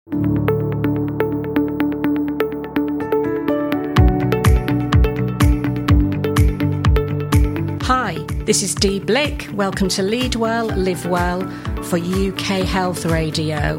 Hi, this is Dee Blick. Welcome to Lead Well, Live Well for UK Health Radio.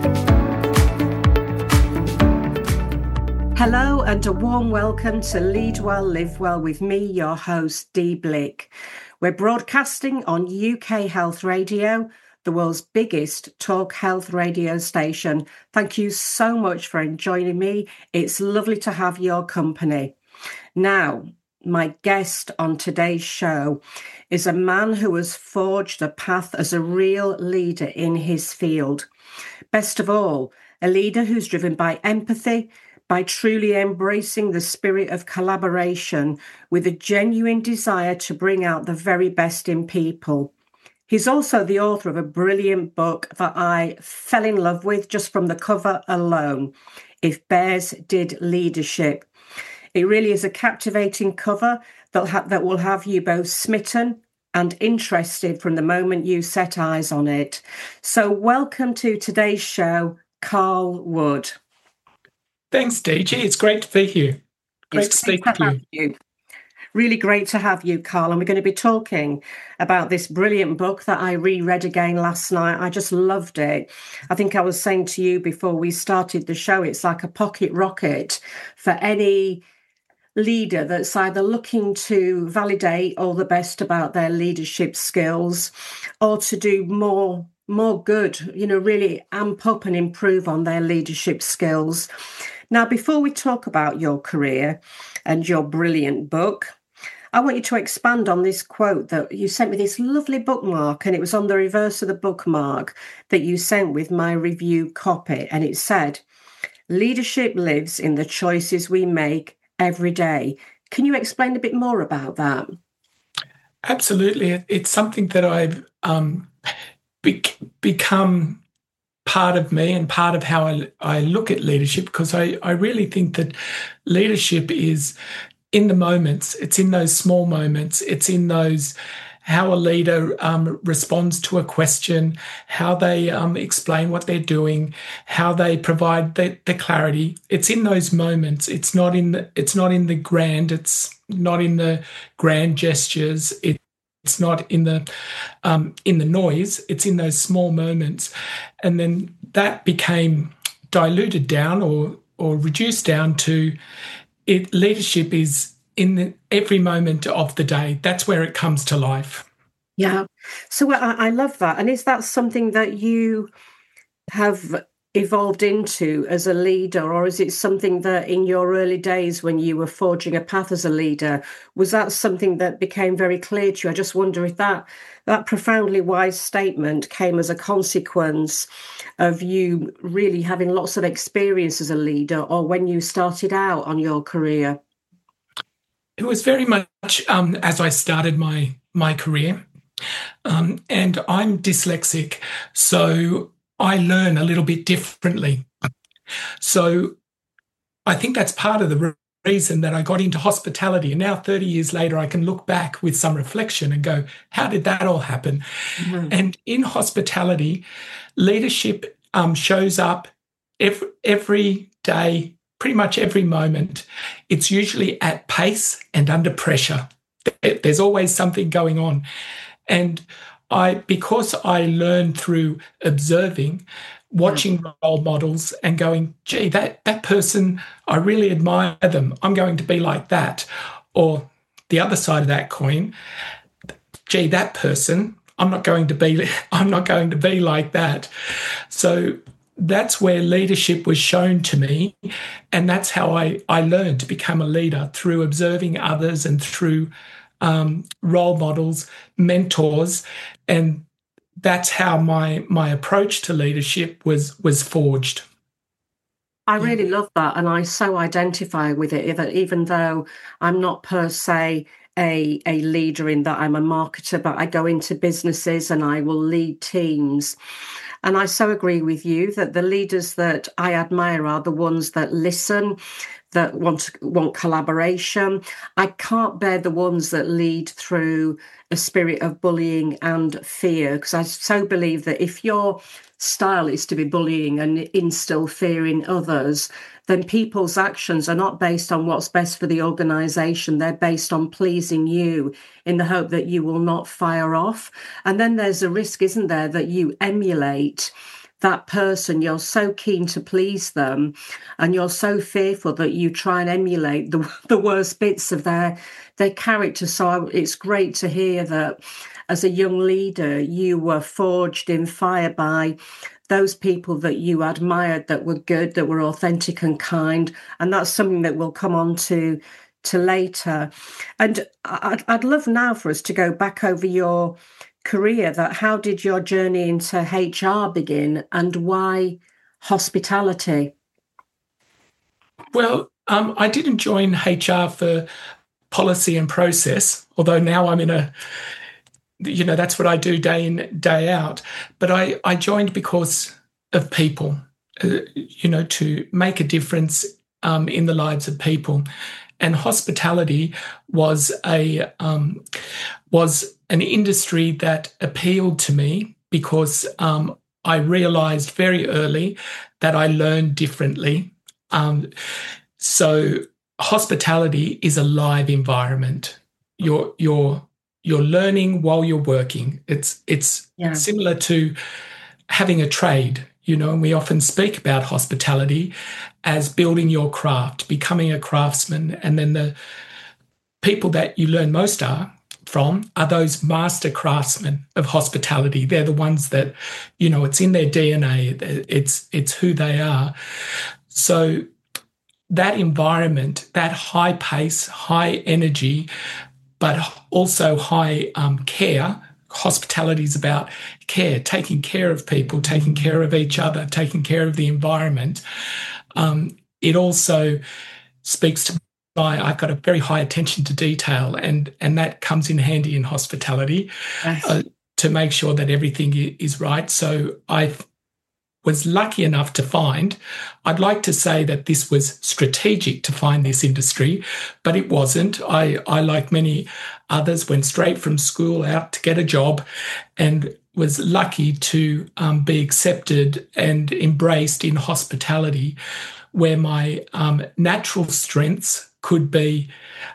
Hello and a warm welcome to Lead Well, Live Well with me, your host, Dee Blick. We're broadcasting on UK Health Radio, the world's biggest talk health radio station. Thank you so much for joining me. It's lovely to have your company. Now, my guest on today's show is a man who has forged a path as a real leader in his field. Best of all, a leader who's driven by empathy, by truly embracing the spirit of collaboration with a genuine desire to bring out the very best in people. He's also the author of a brilliant book that I fell in love with just from the cover alone, If Bears Did Leadership. It really is a captivating cover that will have you both smitten and interested from the moment you set eyes on it. So welcome to today's show, Carl Wood. Thanks, DG. It's great to be here. Great to speak with you. Really great to have you, Carl. And we're going to be talking about this brilliant book that I reread again last night. I just loved it. I think I was saying to you before we started the show, it's like a pocket rocket for any leader that's either looking to validate all the best about their leadership skills or to do more good, really amp up and improve on their leadership skills. Now, before we talk about your career and your brilliant book, I want you to expand on this quote that you sent me, this lovely bookmark, and it was on the reverse of the bookmark that you sent with my review copy. And it said, "Leadership lives in the choices we make every day." Can you explain a bit more about that? Absolutely. It's something that I've become part of me and part of how I look at leadership, because I really think that leadership is in the moments. It's in those small moments. It's in those how a leader responds to a question, how they explain what they're doing, how they provide the clarity. It's in those moments. It's not in the grand. It's not in the grand gestures. It's not in the noise. It's in those small moments, and then that became diluted down or reduced down to it. Leadership is in every moment of the day. That's where it comes to life. Yeah. So I love that. And is that something that you have evolved into as a leader, or is it something that in your early days when you were forging a path as a leader, was that something that became very clear to you? I just wonder if that profoundly wise statement came as a consequence of you really having lots of experience as a leader, or when you started out on your career. It was very much as I started my career, and I'm dyslexic, so I learn a little bit differently. So I think that's part of the reason that I got into hospitality. And now 30 years later, I can look back with some reflection and go, how did that all happen? Mm-hmm. And in hospitality, leadership shows up every day, pretty much every moment. It's usually at pace and under pressure. There's always something going on. And because I learned through observing, watching role models and going, gee, that person, I really admire them. I'm going to be like that. Or the other side of that coin, gee, that person, I'm not going to be like that. So that's where leadership was shown to me. And that's how I learned to become a leader, through observing others and through role models, mentors, and that's how my approach to leadership was forged. I really love that, and I so identify with it, even though I'm not per se a leader in that I'm a marketer, but I go into businesses and I will lead teams. And I so agree with you that the leaders that I admire are the ones that listen, that want collaboration. I can't bear the ones that lead through a spirit of bullying and fear, because I so believe that if your style is to be bullying and instill fear in others, then people's actions are not based on what's best for the organisation. They're based on pleasing you in the hope that you will not fire off. And then there's a risk, isn't there, that you emulate that person. You're so keen to please them and you're so fearful that you try and emulate the worst bits of their character. So it's great to hear that as a young leader, you were forged in fire by those people that you admired, that were good, that were authentic and kind. And that's something that we'll come on to later. And I'd love now for us to go back over your career. That how did your journey into HR begin, and why hospitality? Well, I didn't join HR for policy and process, although now I'm in a, that's what I do day in, day out. But I joined because of people, to make a difference in the lives of people. And hospitality was an industry that appealed to me because I realised very early that I learned differently. So hospitality is a live environment. You're learning while you're working. It's similar to having a trade, and we often speak about hospitality as building your craft, becoming a craftsman. And then the people that you learn most from are those master craftsmen of hospitality. They're the ones that, it's in their DNA. It's who they are. So that environment, that high pace, high energy, but also high care. Hospitality is about care, taking care of people, taking care of each other, taking care of the environment. It also speaks to I've got a very high attention to detail, and that comes in handy in hospitality. Yes. To make sure that everything is right. So I was lucky enough to find, I'd like to say that this was strategic to find this industry, but it wasn't. I like many others, went straight from school out to get a job and was lucky to be accepted and embraced in hospitality, where my natural strengths could be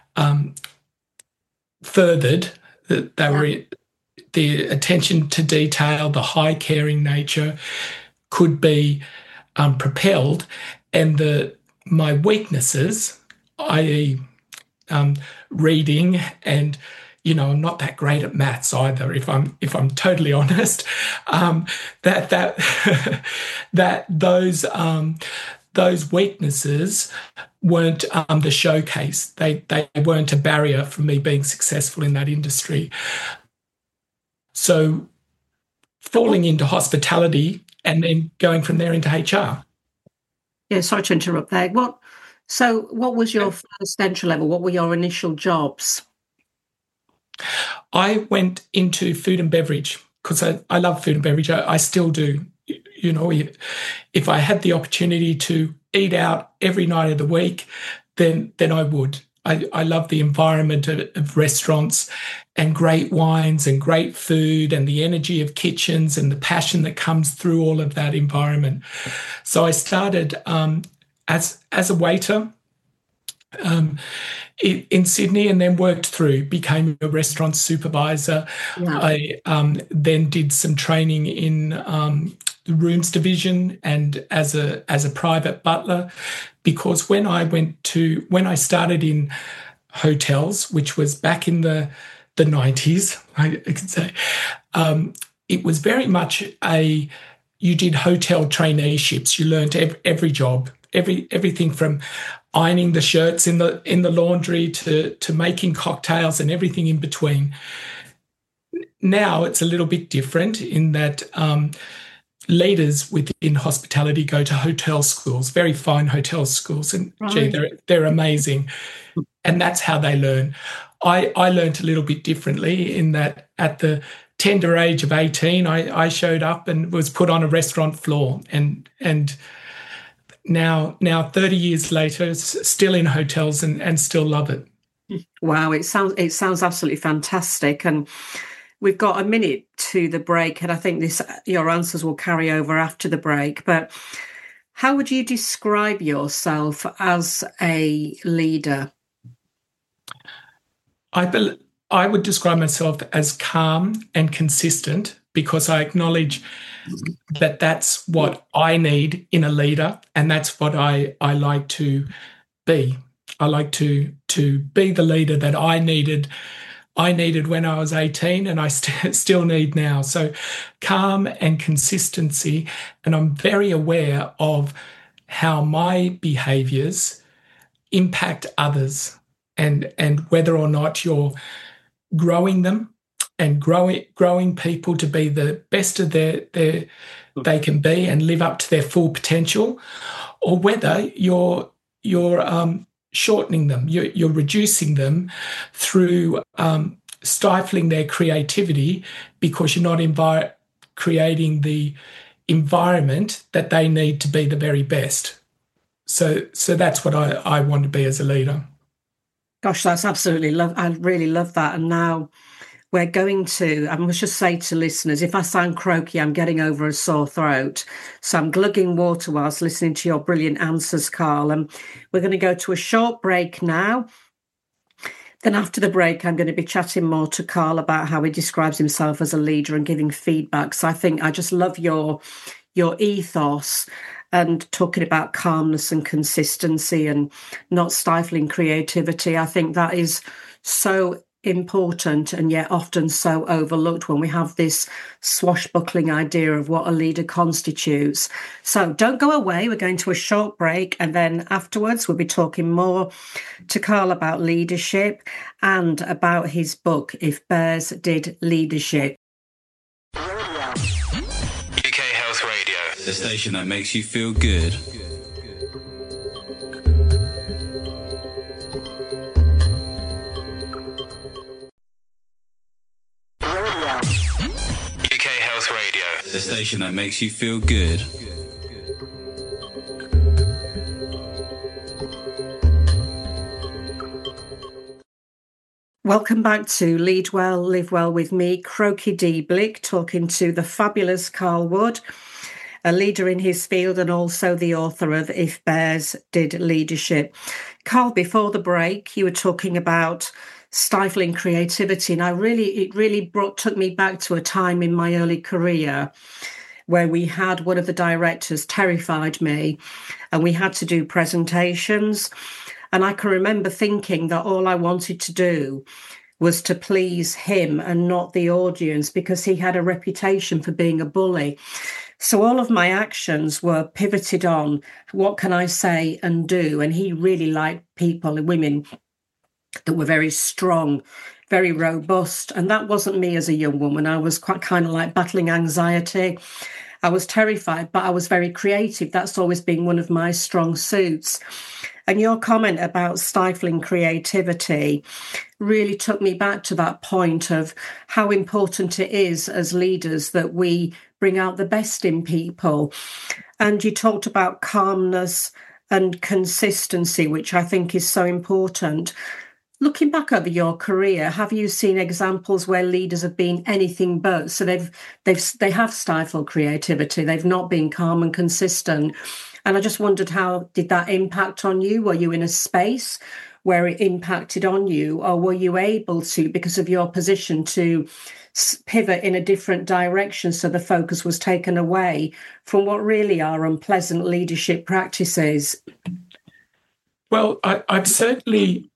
furthered. They were the attention to detail, the high caring nature could be propelled, and my weaknesses, i.e. Reading, and I'm not that great at maths either, if I'm totally honest, that those weaknesses weren't the showcase. They weren't a barrier for me being successful in that industry. So falling into hospitality and then going from there into HR. Yeah, sorry to interrupt there. What was your first entry level? What were your initial jobs? I went into food and beverage because I love food and beverage. I still do. If I had the opportunity to eat out every night of the week, then I would. I love the environment of restaurants and great wines and great food and the energy of kitchens and the passion that comes through all of that environment. So I started as a waiter in Sydney, and then worked through, became a restaurant supervisor. Yeah. I then did some training in the rooms division and as a private butler, because when I started in hotels, which was back in the 90s, I could say, it was very much you did hotel traineeships. You learned every job, everything from ironing the shirts in the laundry to making cocktails and everything in between. Now it's a little bit different in that leaders within hospitality go to hotel schools, very fine hotel schools, and they're amazing, and that's how they learn. I learned a little bit differently in that at the tender age of 18, I showed up and was put on a restaurant floor, and now 30 years later, still in hotels and still love it. Wow, it sounds absolutely fantastic. And we've got a minute to the break, and I think your answers will carry over after the break. But how would you describe yourself as a leader? I would describe myself as calm and consistent, because I acknowledge that that's what I need in a leader, and that's what I like to be. I like to be the leader that I needed when I was 18, and I still need now. So calm and consistency, and I'm very aware of how my behaviours impact others, and whether or not you're growing them and growing people to be the best of they can be and live up to their full potential, or whether you're shortening them, you're reducing them through stifling their creativity because you're not creating the environment that they need to be the very best. So that's what I want to be as a leader. Gosh, that's absolutely I really love that. And now we're going to, I must just say to listeners, if I sound croaky, I'm getting over a sore throat. So I'm glugging water whilst listening to your brilliant answers, Carl. And we're going to go to a short break now. Then after the break, I'm going to be chatting more to Carl about how he describes himself as a leader and giving feedback. So I just love your ethos and talking about calmness and consistency and not stifling creativity. I think that is so important and yet often so overlooked when we have this swashbuckling idea of what a leader constitutes. So don't go away. We're going to a short break, and then afterwards we'll be talking more to Carl about leadership and about his book, If Bears Did Leadership. UK Health Radio, the station that makes you feel good. UK Health Radio, the station that makes you feel good. Welcome back to Lead Well, Live Well with me, Croaky D. Blick, talking to the fabulous Carl Wood, a leader in his field and also the author of If Bears Did Leadership. Carl, before the break, you were talking about stifling creativity, and it really took me back to a time in my early career where we had one of the directors terrified me, and we had to do presentations. And I can remember thinking that all I wanted to do was to please him and not the audience, because he had a reputation for being a bully. So all of my actions were pivoted on what can I say and do. And he really liked people and women that were very strong, very robust. And that wasn't me as a young woman. I was quite kind of like battling anxiety. I was terrified, but I was very creative. That's always been one of my strong suits. And your comment about stifling creativity really took me back to that point of how important it is as leaders that we bring out the best in people. And you talked about calmness and consistency, which I think is so important. Looking back over your career, have you seen examples where leaders have been anything but? So they have stifled creativity. They've not been calm and consistent. And I just wondered, how did that impact on you? Were you in a space where it impacted on you, or were you able to, because of your position, to pivot in a different direction so the focus was taken away from what really are unpleasant leadership practices? Well, I've certainly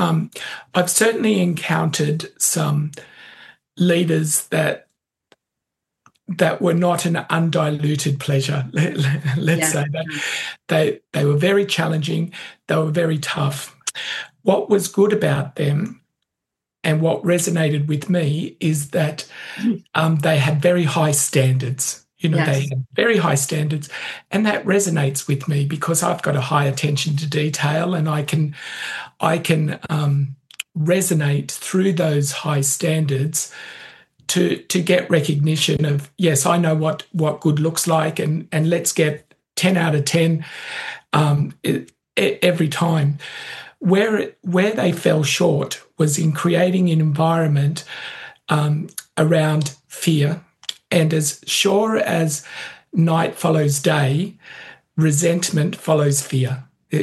encountered some leaders that were not an undiluted pleasure. Let's say that they were very challenging. They were very tough. What was good about them and what resonated with me is that they had very high standards. They had very high standards, and that resonates with me because I've got a high attention to detail, and I can resonate through those high standards to get recognition of, yes, I know what good looks like, and let's get 10 out of 10 every time. Where they fell short was in creating an environment around fear. And as sure as night follows day, resentment follows fear.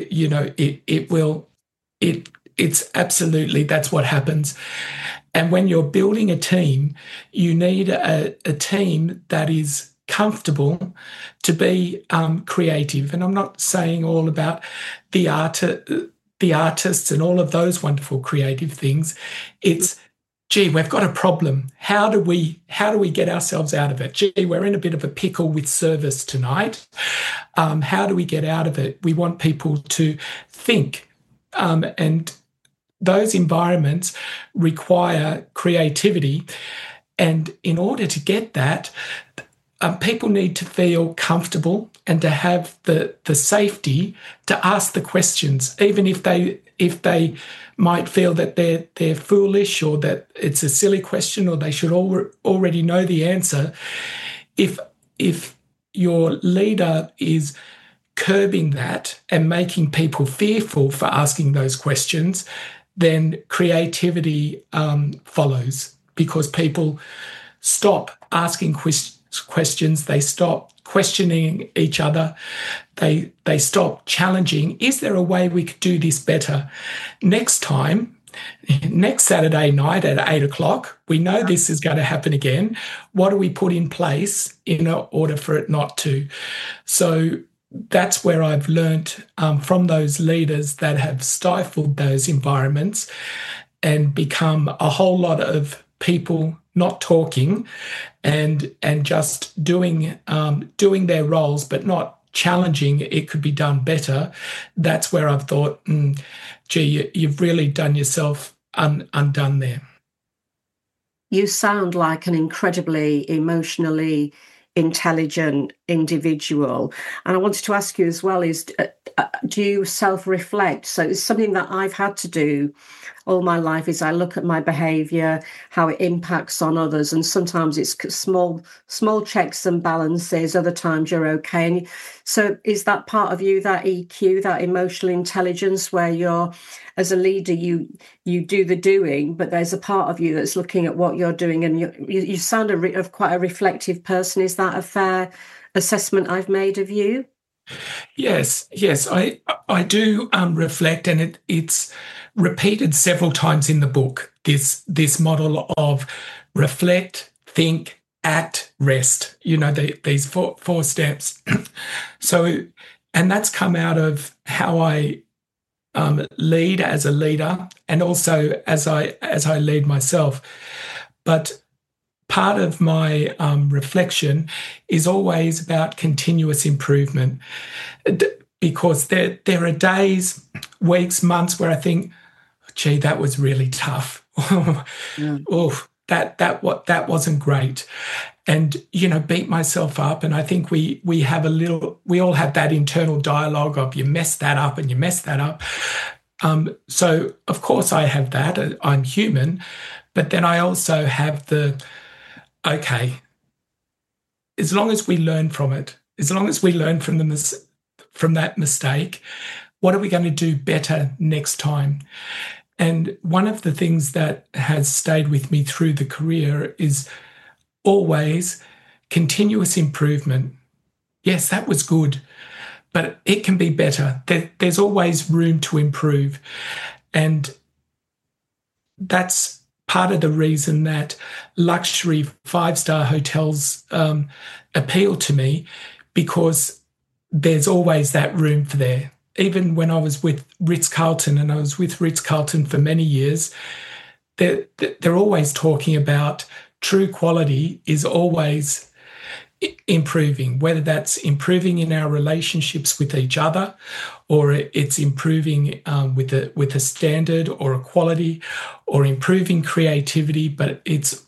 It's absolutely, that's what happens. And when you're building a team, you need a team that is comfortable to be creative. And I'm not saying all about the artists and all of those wonderful creative things. It's, gee, we've got a problem. How do we get ourselves out of it? Gee, we're in a bit of a pickle with service tonight. How do we get out of it? We want people to think, and those environments require creativity. And in order to get that, people need to feel comfortable and to have the safety to ask the questions, even if they might feel that they're foolish or that it's a silly question or they should already know the answer. If your leader is curbing that and making people fearful for asking those questions, then creativity follows, because people stop asking questions, they stop questioning each other, they stop challenging. Is there a way we could do this better? Next Saturday night at 8:00, we know this is going to happen again. What do we put in place in order for it not to? So that's where I've learnt from those leaders that have stifled those environments and become a whole lot of people not talking and just doing their roles, but not challenging it could be done better. That's where I've thought, gee, you've really done yourself undone there. You sound like an incredibly emotionally intelligent individual. And I wanted to ask you as well, do you self-reflect? So it's something that I've had to do all my life, is I look at my behaviour, how it impacts on others. And sometimes it's small checks and balances, other times you're okay. And so is that part of you, that EQ, that emotional intelligence, where you're, as a leader, you do the doing, but there's a part of you that's looking at what you're doing, and you sound of quite a reflective person. Is that a fair assessment I've made of you? Yes, I do reflect, and it's repeated several times in the book, this model of reflect, think, act, rest, these four steps. So, and that's come out of how I lead as a leader, and also as I lead myself. But part of my reflection is always about continuous improvement, because there are days, weeks, months where I think, gee, that was really tough. Oh, that wasn't great. And, beat myself up. And I think we all have that internal dialogue of you messed that up and you messed that up. So of course I have that. I'm human. But then I also have okay, as long as we learn from it, as long as we learn from that mistake, what are we going to do better next time? And one of the things that has stayed with me through the career is always continuous improvement. Yes, that was good, but it can be better. There's always room to improve. And that's part of the reason that luxury 5-star hotels appeal to me, because there's always that room for there. Even when I was with Ritz-Carlton, and I was with Ritz-Carlton for many years, they're always talking about true quality is always improving, whether that's improving in our relationships with each other, or it's improving with a standard or a quality, or improving creativity. But it's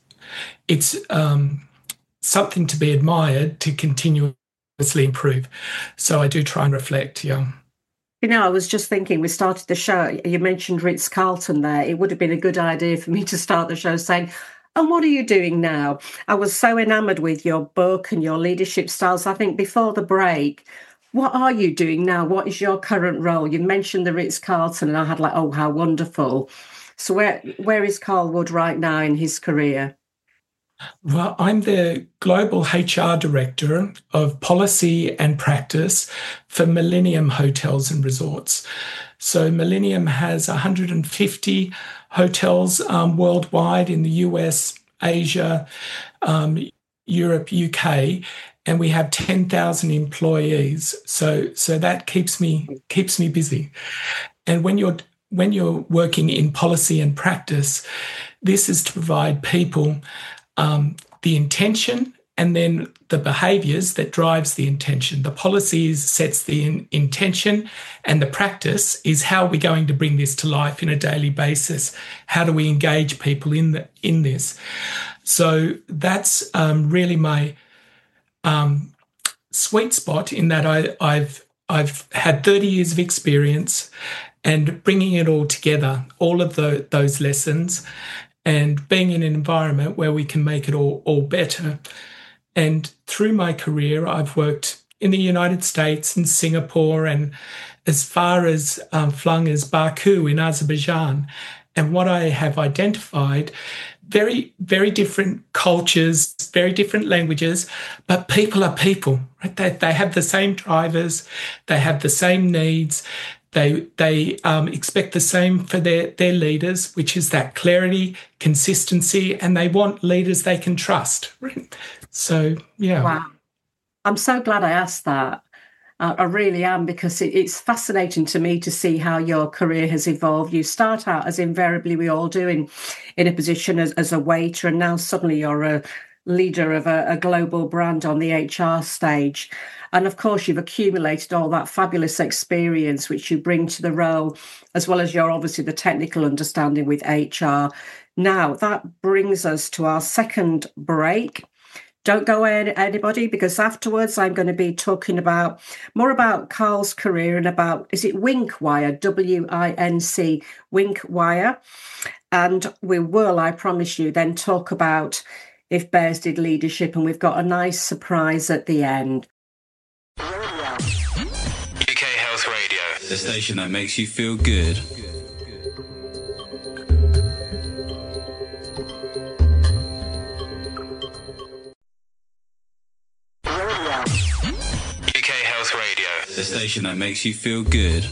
something to be admired to continuously improve. So I do try and reflect, yeah. I was just thinking, we started the show, you mentioned Ritz-Carlton there. It would have been a good idea for me to start the show saying, and what are you doing now? I was so enamoured with your book and your leadership styles. I think before the break, what are you doing now? What is your current role? You mentioned the Ritz-Carlton, and I had like, oh, how wonderful. So where is Carl Wood right now in his career? Well, I'm the Global HR Director of Policy and Practice for Millennium Hotels and Resorts. So Millennium has 150 hotels worldwide in the US, Asia, Europe, UK, and we have 10,000 employees. So that keeps me busy. And when you're working in policy and practice, this is to provide people the intention and then the behaviours that drives the intention. The policies sets the intention, and the practice is how we're going to bring this to life in a daily basis. How do we engage people in this? So that's really my sweet spot, in that I've had 30 years of experience, and bringing it all together, all of those lessons, and being in an environment where we can make it all better. And through my career, I've worked in the United States and Singapore, and as far as flung as Baku in Azerbaijan. And what I have identified, very, very different cultures, very different languages, but people are people, right? They have the same drivers, they have the same needs. They expect the same for their leaders, which is that clarity, consistency, and they want leaders they can trust. So, yeah. Wow. I'm so glad I asked that. I really am, because it's fascinating to me to see how your career has evolved. You start out, as invariably we all do, in a position as a waiter, and now suddenly you're a leader of a global brand on the HR stage. And of course, you've accumulated all that fabulous experience which you bring to the role, as well as obviously the technical understanding with HR. Now, that brings us to our second break. Don't go away, anybody, because afterwards I'm going to be talking more about Carl's career and about, is it Winkwire, W-I-N-C, Winkwire. And we will, I promise you, then talk about If Bears Did Leadership, and we've got a nice surprise at the end. UK Health Radio, the station that makes you feel good. UK Health Radio, the station that makes you feel good.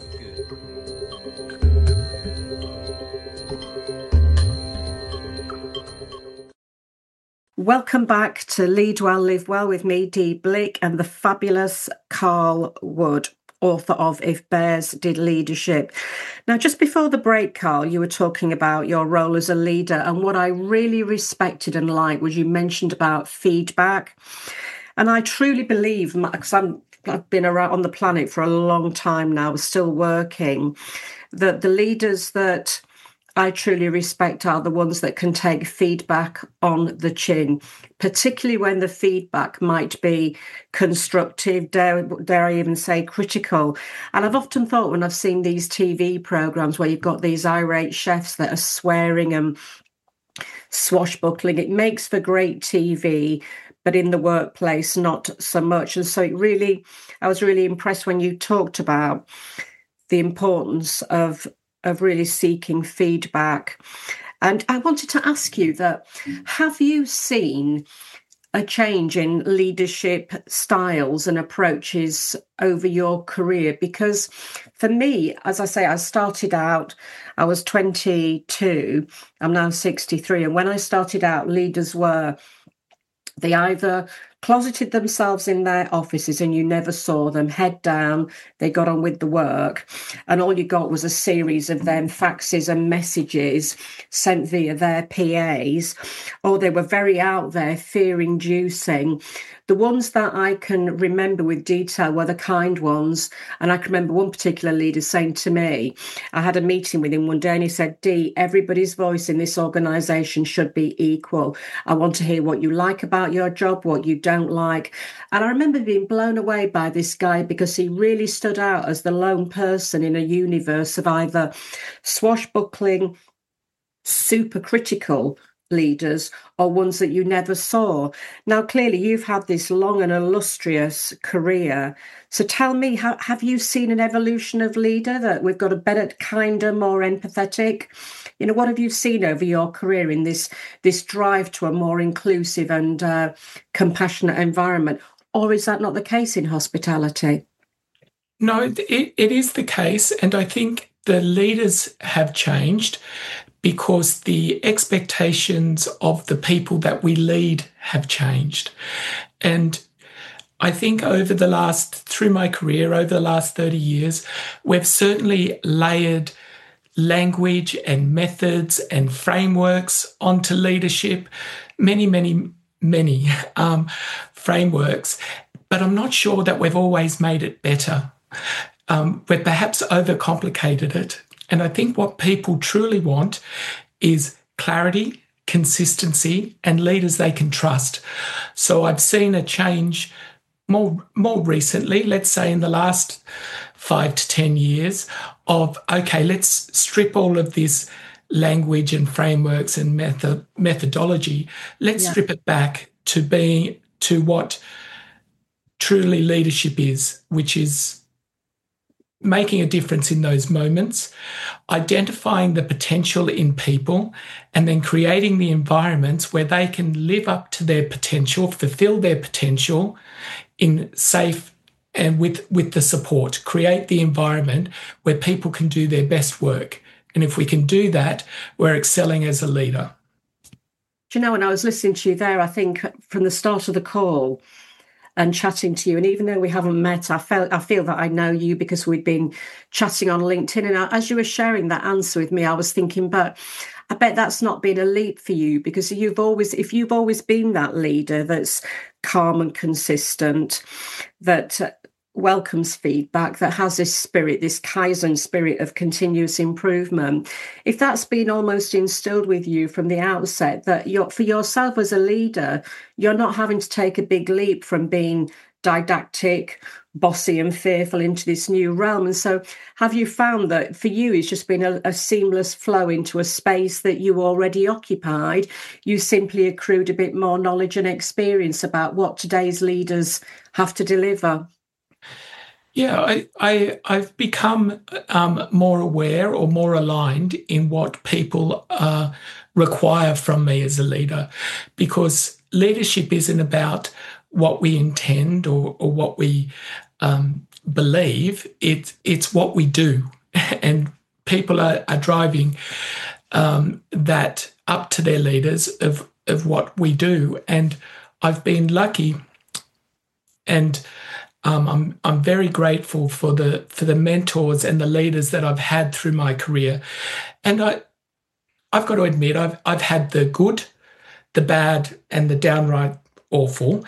Welcome back to Lead Well, Live Well with me, Dee Blick, and the fabulous Carl Wood, author of If Bears Did Leadership. Now, just before the break, Carl, you were talking about your role as a leader, and what I really respected and liked was you mentioned about feedback. And I truly believe, because I've been around on the planet for a long time now, still working, that the leaders that I truly respect are the ones that can take feedback on the chin, particularly when the feedback might be constructive, dare I even say critical. And I've often thought, when I've seen these TV programs where you've got these irate chefs that are swearing and swashbuckling, it makes for great TV, but in the workplace, not so much. And so I was really impressed when you talked about the importance of really seeking feedback. And I wanted to ask you that, have you seen a change in leadership styles and approaches over your career? Because for me, as I say, I started out, I was 22, I'm now 63. And when I started out, leaders they either closeted themselves in their offices and you never saw them, head down, they got on with the work, and all you got was a series of them faxes and messages sent via their PAs, or they were very out there, fear-inducing. The ones that I can remember with detail were the kind ones, and I can remember one particular leader saying to me, I had a meeting with him one day, and he said, Dee, everybody's voice in this organisation should be equal. I want to hear what you like about your job, what you don't like. And I remember being blown away by this guy, because he really stood out as the lone person in a universe of either swashbuckling, super critical, leaders or ones that you never saw? Now, clearly, you've had this long and illustrious career. So tell me, have you seen an evolution of leader, that we've got a better, kinder, more empathetic? What have you seen over your career in this drive to a more inclusive and compassionate environment? Or is that not the case in hospitality? No, it is the case. And I think the leaders have changed because the expectations of the people that we lead have changed. And I think through my career, over the last 30 years, we've certainly layered language and methods and frameworks onto leadership, many frameworks, but I'm not sure that we've always made it better. We've perhaps overcomplicated it. And I think what people truly want is clarity, consistency, and leaders they can trust. So I've seen a change more recently, let's say in the last 5 to 10 years, of, okay, let's strip all of this language and frameworks and methodology. Let's strip it back to what truly leadership is, which is making a difference in those moments, identifying the potential in people, and then creating the environments where they can live up to their potential, fulfill their potential in safe and with the support, create the environment where people can do their best work. And if we can do that, we're excelling as a leader. Do you know, when I was listening to you there, I think from the start of the call and chatting to you, and even though we haven't met, I feel that I know you because we'd been chatting on LinkedIn. And as you were sharing that answer with me, I was thinking, but I bet that's not been a leap for you, because if you've always been that leader that's calm and consistent, that welcomes feedback, that has this spirit, this Kaizen spirit of continuous improvement, if that's been almost instilled with you from the outset, that for yourself as a leader, you're not having to take a big leap from being didactic, bossy and fearful into this new realm. And so have you found that for you it's just been a seamless flow into a space that you already occupied? You simply accrued a bit more knowledge and experience about what today's leaders have to deliver? Yeah, I've become more aware or more aligned in what people require from me as a leader, because leadership isn't about what we intend or what we believe. It's what we do, and people are driving that up to their leaders of what we do. And I've been lucky, and I'm very grateful for the mentors and the leaders that I've had through my career. And I've got to admit, I've had the good, the bad, and the downright awful.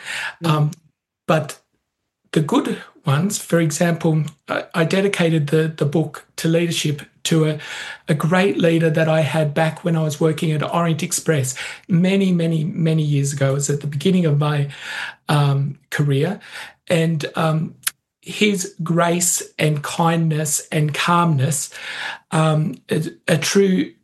But the good ones, for example, I dedicated the book to leadership to a great leader that I had back when I was working at Orient Express many years ago. It was at the beginning of my career. And his grace and kindness and calmness, a true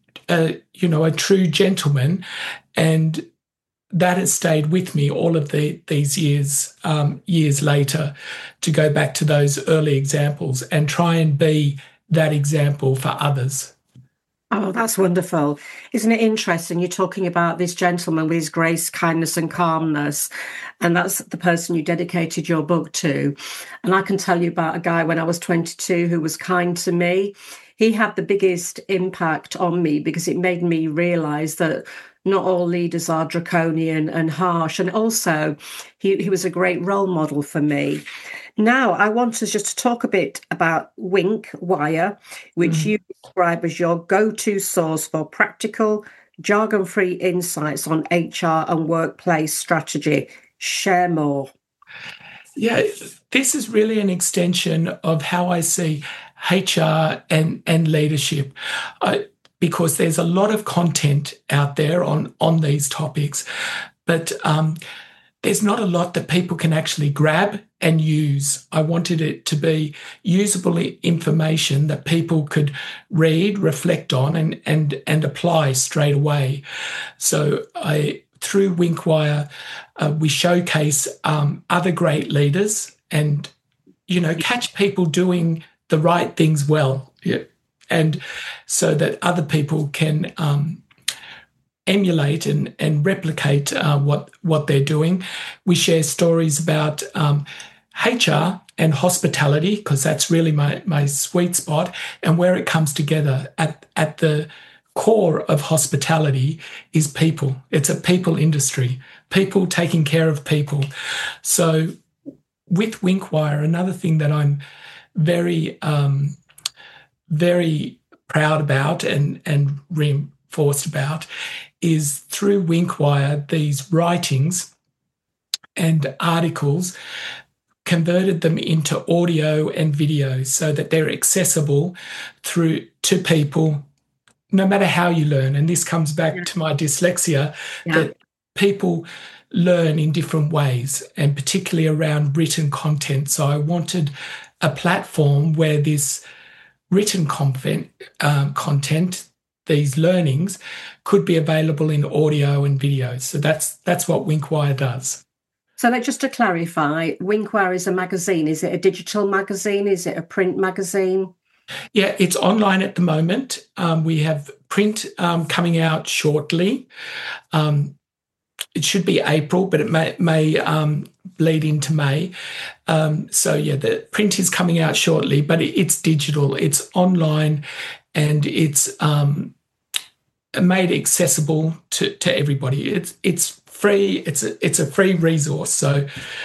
gentleman, and that has stayed with me all of these years later, to go back to those early examples and try and be that example for others. Oh, that's wonderful. Isn't it interesting? You're talking about this gentleman with his grace, kindness and calmness, and that's the person you dedicated your book to. And I can tell you about a guy when I was 22 who was kind to me. He had the biggest impact on me because it made me realise that not all leaders are draconian and harsh. And also, he was a great role model for me. Now, I want us just to talk a bit about Wire, which you describe as your go-to source for practical, jargon-free insights on HR and workplace strategy. Share more. Yeah, this is really an extension of how I see HR and leadership, because there's a lot of content out there on these topics, but there's not a lot that people can actually grab and use. I wanted it to be usable information that people could read, reflect on, and apply straight away. So through Winkwire, we showcase other great leaders and, catch people doing the right things well. Yeah. And so that other people can emulate and replicate what they're doing. We share stories about HR and hospitality, because that's really my sweet spot, and where it comes together. At the core of hospitality is people. It's a people industry, people taking care of people. So with Winkwire, another thing that I'm very, very proud about and reinforced about is through Winkwire, these writings and articles, converted them into audio and video so that they're accessible to people no matter how you learn. And this comes back to my dyslexia, that people learn in different ways, and particularly around written content. So I wanted a platform where this written content, these learnings, could be available in audio and video. So that's what Winkwire does. So just to clarify, Winkwire is a magazine. Is it a digital magazine? Is it a print magazine? Yeah, it's online at the moment. We have print coming out shortly. It should be April, but it may bleed into May. The print is coming out shortly, but it's digital, it's online, and it's made accessible to everybody. It's free. It's a free resource. So,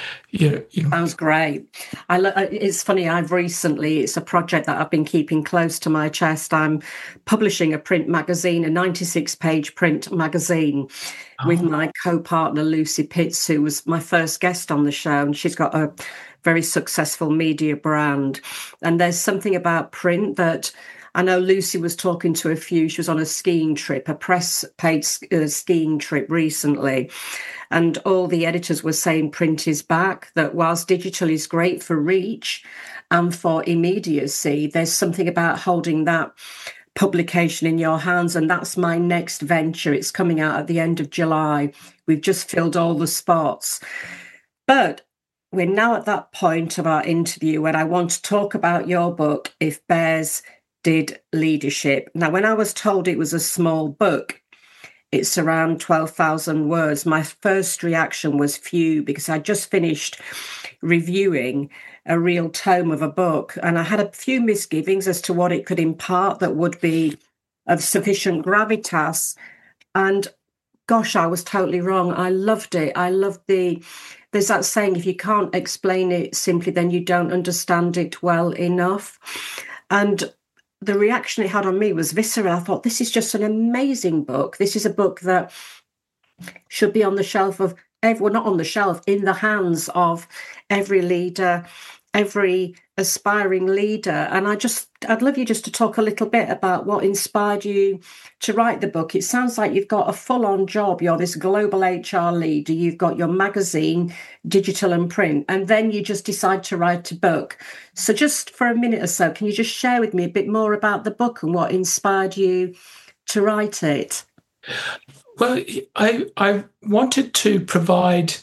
Sounds great. It's funny. It's a project that I've been keeping close to my chest. I'm publishing a print magazine, a 96-page print magazine, with my co-partner Lucy Pitts, who was my first guest on the show, and she's got a very successful media brand. And there's something about print that I know Lucy was talking to a few. She was on a skiing trip, a press-paid skiing trip recently. And all the editors were saying print is back, that whilst digital is great for reach and for immediacy, there's something about holding that publication in your hands. And that's my next venture. It's coming out at the end of July. We've just filled all the spots. But we're now at that point of our interview where I want to talk about your book, If Bears Did Leadership. Now, when I was told it was a small book, it's around 12,000 words, my first reaction was phew, because I just finished reviewing a real tome of a book, and I had a few misgivings as to what it could impart that would be of sufficient gravitas. And gosh, I was totally wrong. I loved it. There's that saying, if you can't explain it simply, then you don't understand it well enough. And the reaction it had on me was visceral. I thought, this is just an amazing book. This is a book that should be on the shelf of everyone, not on the shelf, in the hands of every leader, every aspiring leader. And I'd love you just to talk a little bit about what inspired you to write the book. It sounds like you've got a full-on job. You're this global HR leader. You've got your magazine, digital and print, and then you just decide to write a book. So just for a minute or so, can you just share with me a bit more about the book and what inspired you to write it? Well, I wanted to provide,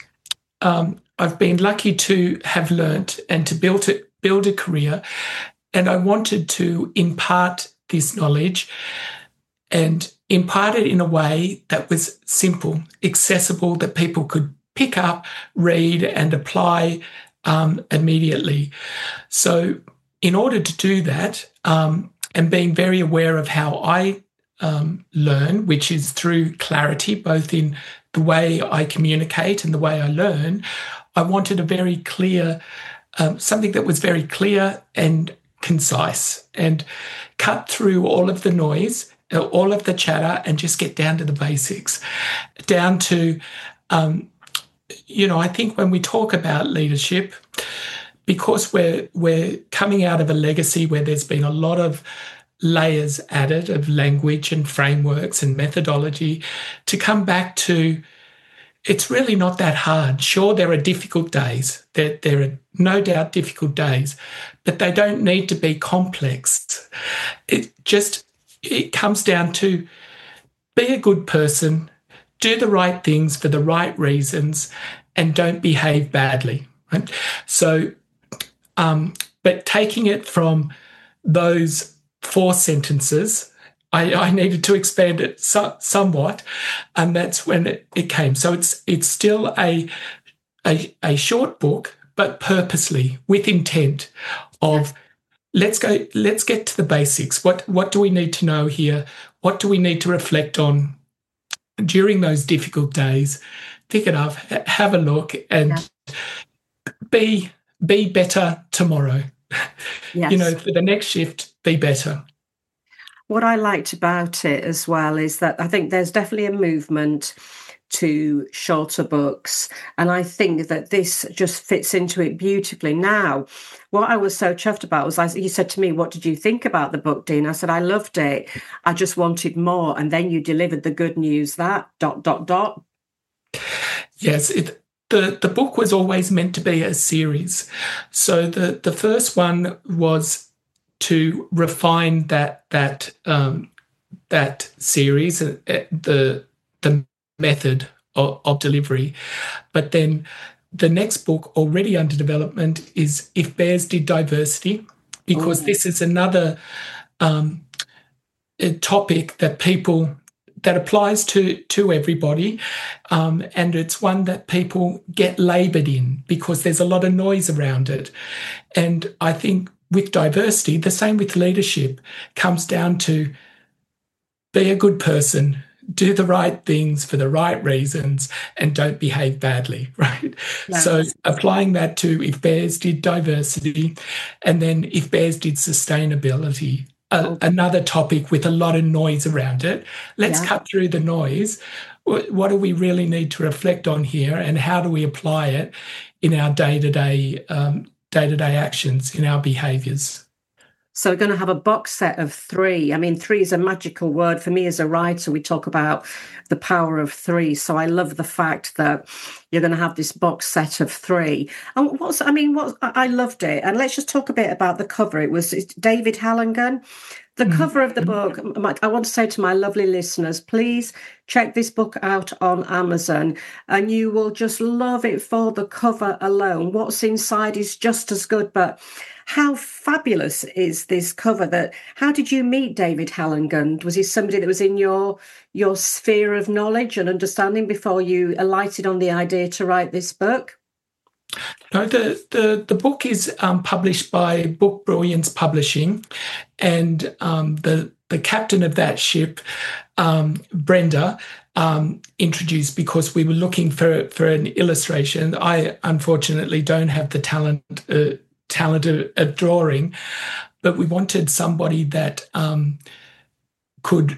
I've been lucky to have learnt and to build a career, and I wanted to impart this knowledge and impart it in a way that was simple, accessible, that people could pick up, read, and apply immediately. So in order to do that, and being very aware of how I learn, which is through clarity, both in the way I communicate and the way I learn, I wanted a very clear, something that was very clear and concise, and cut through all of the noise, all of the chatter, and just get down to the basics, down to, I think when we talk about leadership, because we're coming out of a legacy where there's been a lot of layers added of language and frameworks and methodology, to come back to it's really not that hard. Sure, there are difficult days. There are no doubt difficult days, but they don't need to be complex. It comes down to be a good person, do the right things for the right reasons, and don't behave badly. Right? So, but taking it from those 4 sentences, I needed to expand it somewhat, and that's when it came. So it's still a short book, but purposely with intent of let's get to the basics. What do we need to know here? What do we need to reflect on during those difficult days? Pick it up, have a look, and be better tomorrow. Yes. For the next shift, be better. What I liked about it as well is that I think there's definitely a movement to shorter books, and I think that this just fits into it beautifully. Now, what I was so chuffed about was, you said to me, what did you think about the book, Dean? I said, I loved it. I just wanted more. And then you delivered the good news that ... Yes, the book was always meant to be a series. So the first one was to refine that series, the method of delivery. But then the next book, already under development, is If Bears Did Diversity, because this is another topic that applies to everybody, and it's one that people get laboured in because there's a lot of noise around it. And I think with diversity, the same with leadership, comes down to be a good person, do the right things for the right reasons, and don't behave badly, right? Yes. So applying that to If Bears Did Diversity, and then If Bears Did Sustainability, another topic with a lot of noise around it. Let's cut through the noise. What do we really need to reflect on here, and how do we apply it in our day-to-day actions, in our behaviours? So we're going to have a box set of 3. I mean, 3 is a magical word for me as a writer. We talk about the power of 3. So I love the fact that you're going to have this box set of 3. And I loved it. And let's just talk a bit about the cover. It's David Halligan. The cover of the book, I want to say to my lovely listeners, please check this book out on Amazon, and you will just love it for the cover alone. What's inside is just as good, but how fabulous is this cover? How did you meet David Halligan? Was he somebody that was in your sphere of knowledge and understanding before you alighted on the idea to write this book? No, the book is published by Book Brilliance Publishing, and the captain of that ship, Brenda, introduced, because we were looking for an illustration. I unfortunately don't have the talent of drawing, but we wanted somebody that could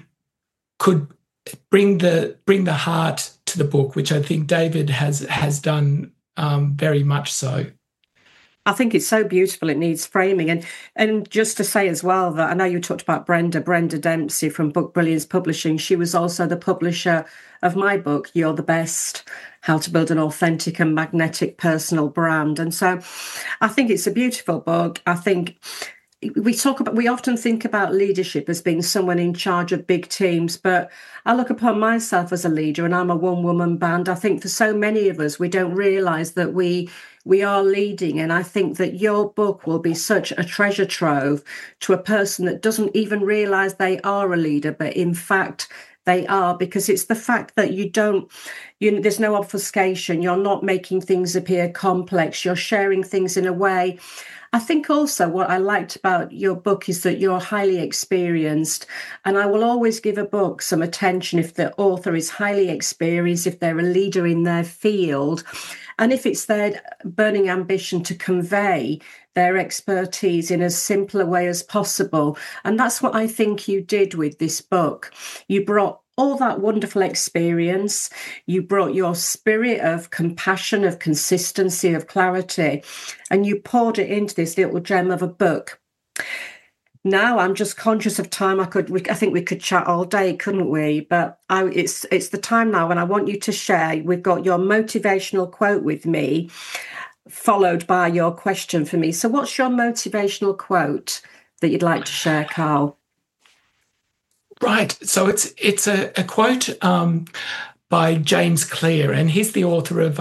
bring the heart to the book, which I think David has done. Very much so. I think it's so beautiful. It needs framing. And just to say as well that I know you talked about Brenda Dempsey from Book Brilliance Publishing. She was also the publisher of my book, You're the Best, How to Build an Authentic and Magnetic Personal Brand. And so I think it's a beautiful book. I think we often think about leadership as being someone in charge of big teams, but I look upon myself as a leader, and I'm a one-woman band. I think for so many of us, we don't realise that we are leading, and I think that your book will be such a treasure trove to a person that doesn't even realise they are a leader, but in fact they are, because it's the fact that there's no obfuscation. You're not making things appear complex. You're sharing things in a way. I think also what I liked about your book is that you're highly experienced, and I will always give a book some attention if the author is highly experienced, if they're a leader in their field, and if it's their burning ambition to convey their expertise in as simple a way as possible. And that's what I think you did with this book. You brought all that wonderful experience, you brought your spirit of compassion, of consistency, of clarity, and you poured it into this little gem of a book. Now I'm just conscious of time. I think we could chat all day, couldn't we? But it's the time now, and I want you to share. We've got your motivational quote with me, followed by your question for me. So, what's your motivational quote that you'd like to share, Carl? Right. So it's a quote by James Clear, and he's the author of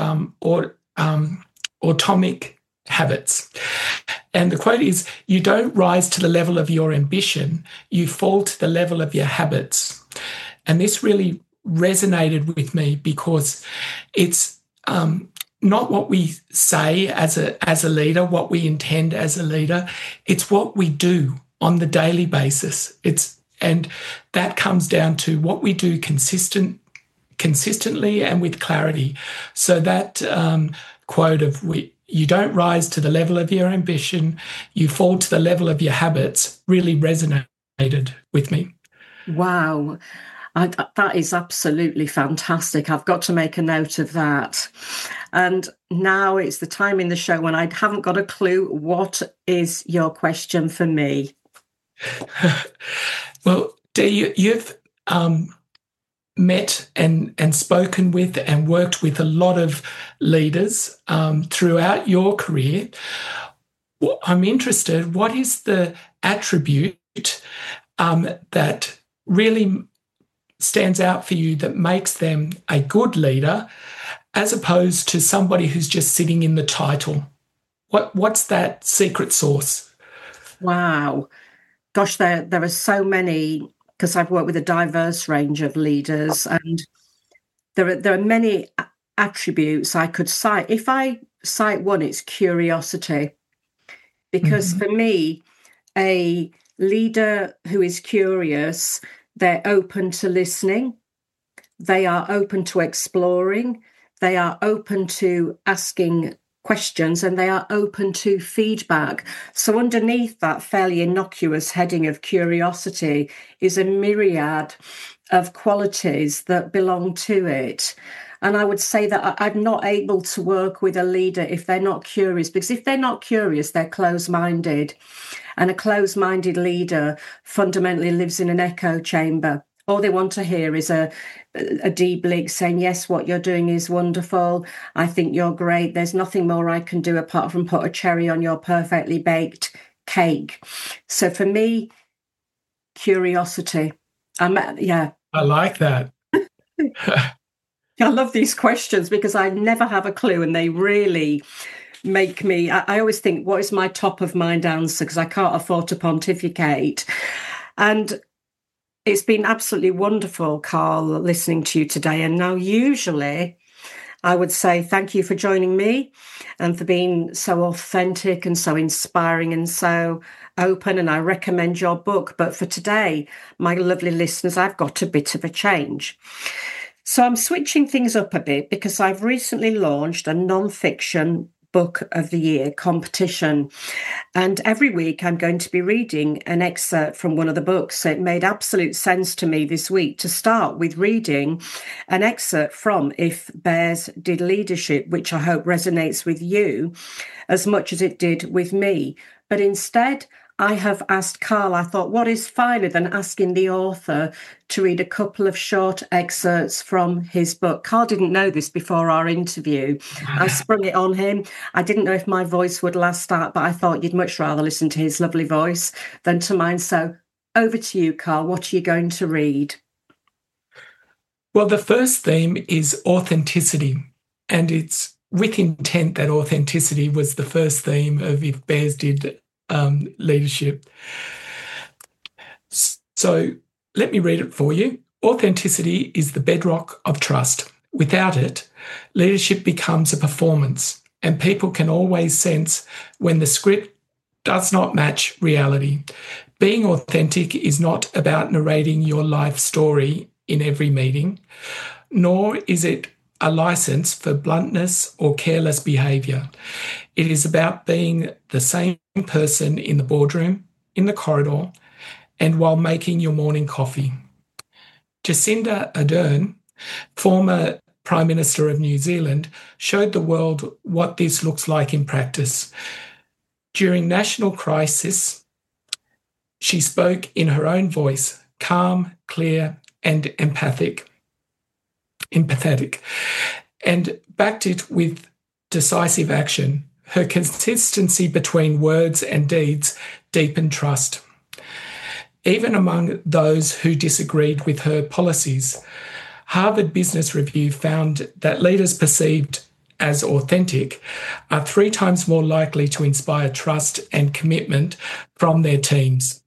Atomic Habits. And the quote is, "You don't rise to the level of your ambition, you fall to the level of your habits." And this really resonated with me because it's not what we say as a leader, what we intend as a leader. It's what we do on the daily basis. And that comes down to what we do consistently and with clarity. So that quote of you don't rise to the level of your ambition, you fall to the level of your habits, really resonated with me. Wow. That is absolutely fantastic. I've got to make a note of that. And now it's the time in the show when I haven't got a clue. What is your question for me? Well, Dee, you've met and spoken with and worked with a lot of leaders throughout your career. Well, I'm interested, what is the attribute that really stands out for you that makes them a good leader as opposed to somebody who's just sitting in the title? What's that secret sauce? Wow. Gosh, there are so many, because I've worked with a diverse range of leaders, and there are many attributes I could cite. If I cite one, it's curiosity. Because for me, a leader who is curious, they're open to listening, they are open to exploring, they are open to asking questions, and they are open to feedback. So underneath that fairly innocuous heading of curiosity is a myriad of qualities that belong to it. And I would say that I'm not able to work with a leader if they're not curious, because if they're not curious, they're closed-minded. And a closed-minded leader fundamentally lives in an echo chamber. All they want to hear is a Dee Blick saying, yes, what you're doing is wonderful. I think you're great. There's nothing more I can do apart from put a cherry on your perfectly baked cake. So for me, curiosity. I like that. I love these questions because I never have a clue, and they really make me, I always think, what is my top of mind answer? Because I can't afford to pontificate. And it's been absolutely wonderful, Carl, listening to you today. And now usually I would say thank you for joining me and for being so authentic and so inspiring and so open. And I recommend your book. But for today, my lovely listeners, I've got a bit of a change. So I'm switching things up a bit because I've recently launched a non-fiction Book of the Year competition. And every week I'm going to be reading an excerpt from one of the books. So it made absolute sense to me this week to start with reading an excerpt from If Bears Did Leadership, which I hope resonates with you as much as it did with me. But instead, I have asked Carl, I thought, what is finer than asking the author to read a couple of short excerpts from his book? Carl didn't know this before our interview. I sprung it on him. I didn't know if my voice would last that, but I thought you'd much rather listen to his lovely voice than to mine. So over to you, Carl. What are you going to read? Well, the first theme is authenticity, and it's with intent that authenticity was the first theme of If Bears Did Leadership. So let me read it for you. Authenticity is the bedrock of trust. Without it, leadership becomes a performance, and people can always sense when the script does not match reality. Being authentic is not about narrating your life story in every meeting, nor is it a license for bluntness or careless behaviour. It is about being the same person in the boardroom, in the corridor, and while making your morning coffee. Jacinda Ardern, former Prime Minister of New Zealand, showed the world what this looks like in practice. During national crisis, She spoke in her own voice, calm, clear, and empathetic, and backed it with decisive action. Her consistency between words and deeds deepened trust. Even among those who disagreed with her policies, Harvard Business Review found that leaders perceived as authentic are 3 times more likely to inspire trust and commitment from their teams.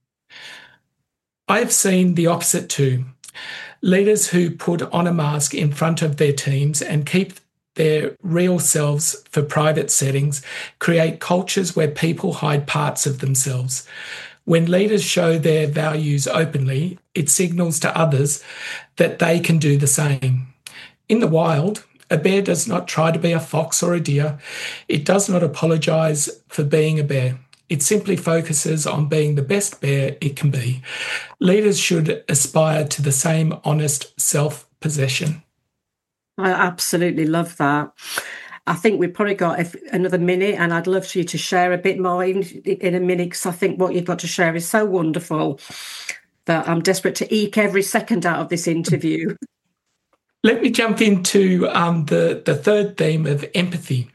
I have seen the opposite too. Leaders who put on a mask in front of their teams and keep their real selves for private settings create cultures where people hide parts of themselves. When leaders show their values openly, it signals to others that they can do the same. In the wild, a bear does not try to be a fox or a deer. It does not apologise for being a bear. It simply focuses on being the best bear it can be. Leaders should aspire to the same honest self-possession. I absolutely love that. I think we've probably got another minute, and I'd love for you to share a bit more in a minute, because I think what you've got to share is so wonderful that I'm desperate to eke every second out of this interview. Let me jump into the third theme of empathy.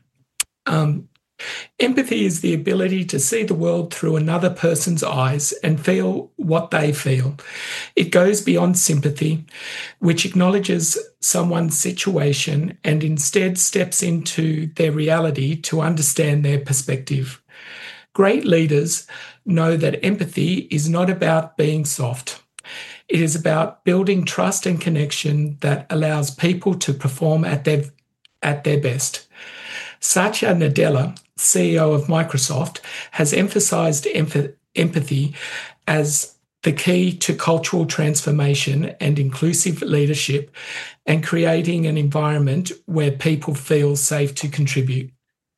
Empathy is the ability to see the world through another person's eyes and feel what they feel. It goes beyond sympathy, which acknowledges someone's situation and instead steps into their reality to understand their perspective. Great leaders know that empathy is not about being soft. It is about building trust and connection that allows people to perform at their best. Satya Nadella, CEO of Microsoft, has emphasized empathy as the key to cultural transformation and inclusive leadership, and creating an environment where people feel safe to contribute.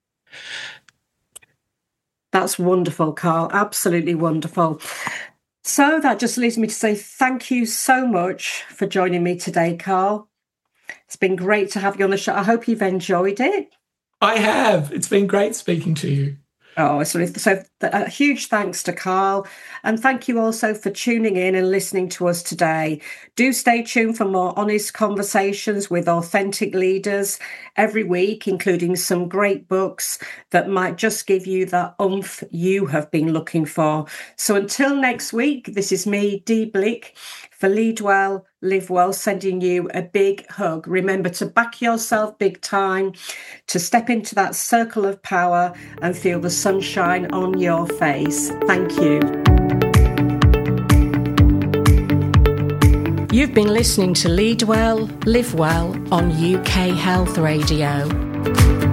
That's wonderful, Carl. Absolutely wonderful. So that just leaves me to say thank you so much for joining me today, Carl. It's been great to have you on the show. I hope you've enjoyed it. I have. It's been great speaking to you. Oh, so a huge thanks to Carl, and thank you also for tuning in and listening to us today. Do stay tuned for more honest conversations with authentic leaders every week, including some great books that might just give you that oomph you have been looking for. So until next week, this is me, Dee Blick, for Lead Well, Live Well, sending you a big hug. Remember to back yourself big time, to step into that circle of power and feel the sunshine on your face. Thank you. You've been listening to Lead Well, Live Well on UK Health Radio.